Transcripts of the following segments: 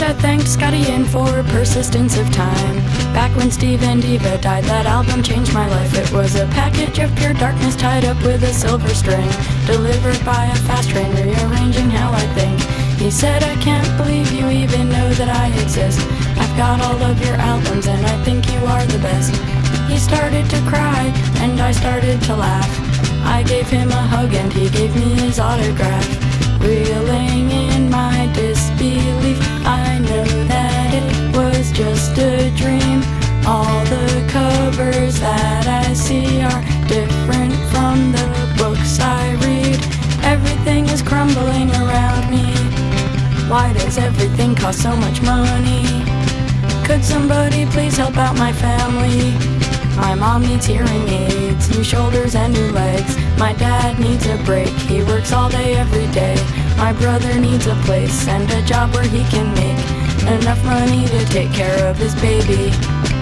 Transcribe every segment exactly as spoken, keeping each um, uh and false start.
I thanked Scotty Ian for persistence of time. Back when Steve and Eva died, that album changed my life. It was a package of pure darkness tied up with a silver string, delivered by a fast train, rearranging how I think. He said, I can't believe you even know that I exist. I've got all of your albums and I think you are the best. He started to cry and I started to laugh. I gave him a hug and he gave me his autograph. Reeling in my disbelief, I know that it was just a dream. All the covers that I see are different from the books I read. Everything is crumbling around me. Why does everything cost so much money? Could somebody please help out my family? My mom needs hearing aids, new shoulders and new legs. My dad needs a break, he works all day every day. My brother needs a place and a job where he can make enough money to take care of his baby.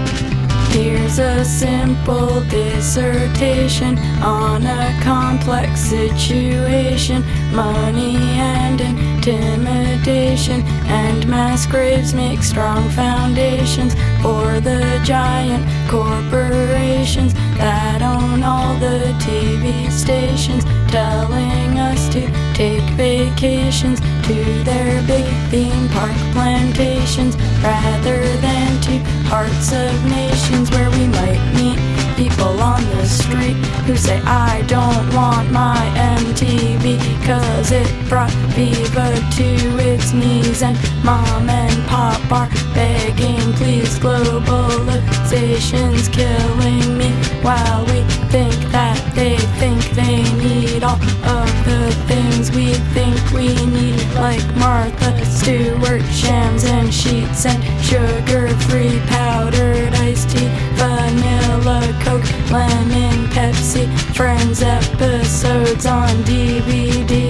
Here's a simple dissertation on a complex situation. Money and intimidation and mass graves make strong foundations for the giant corporations that own all the T V stations, telling us to take vacations to their big theme park plantations rather than to hearts of nations where we might meet people on the street who say, I don't want my M T V cause it brought Viva to its knees, and mom and pop are begging please, globalization's killing me, while we think that they think they need all of the things we think we need, like Martha Stewart shams and sheets and sugar-free powdered iced tea, vanilla Coke, lemon Pepsi, Friends episodes on D V D.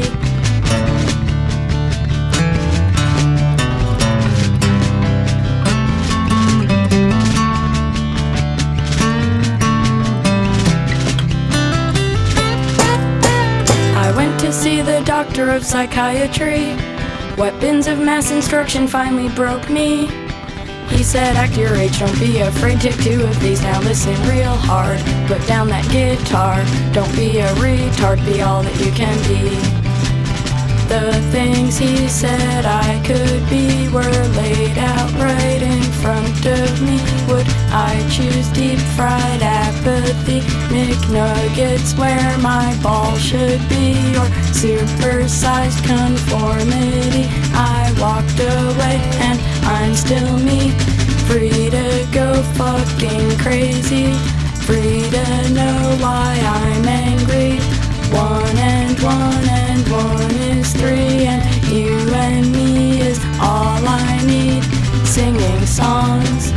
I went to see the doctor of psychiatry. Weapons of mass instruction finally broke me. He said, act your age, don't be afraid, take two of these, now listen real hard, put down that guitar, don't be a retard, be all that you can be. The things he said I could be were laid out right in front of me. Would I choose deep fried apathy, McNuggets where my ball should be, or supersized conformity? I walked away and I'm still me, free to go fucking crazy, free to know why I'm angry. One and one and one is three, and you and me is all I need. Singing songs,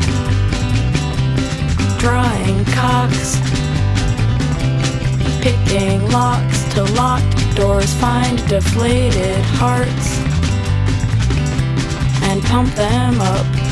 drawing cocks, picking locks to locked doors, find deflated hearts and pump them up.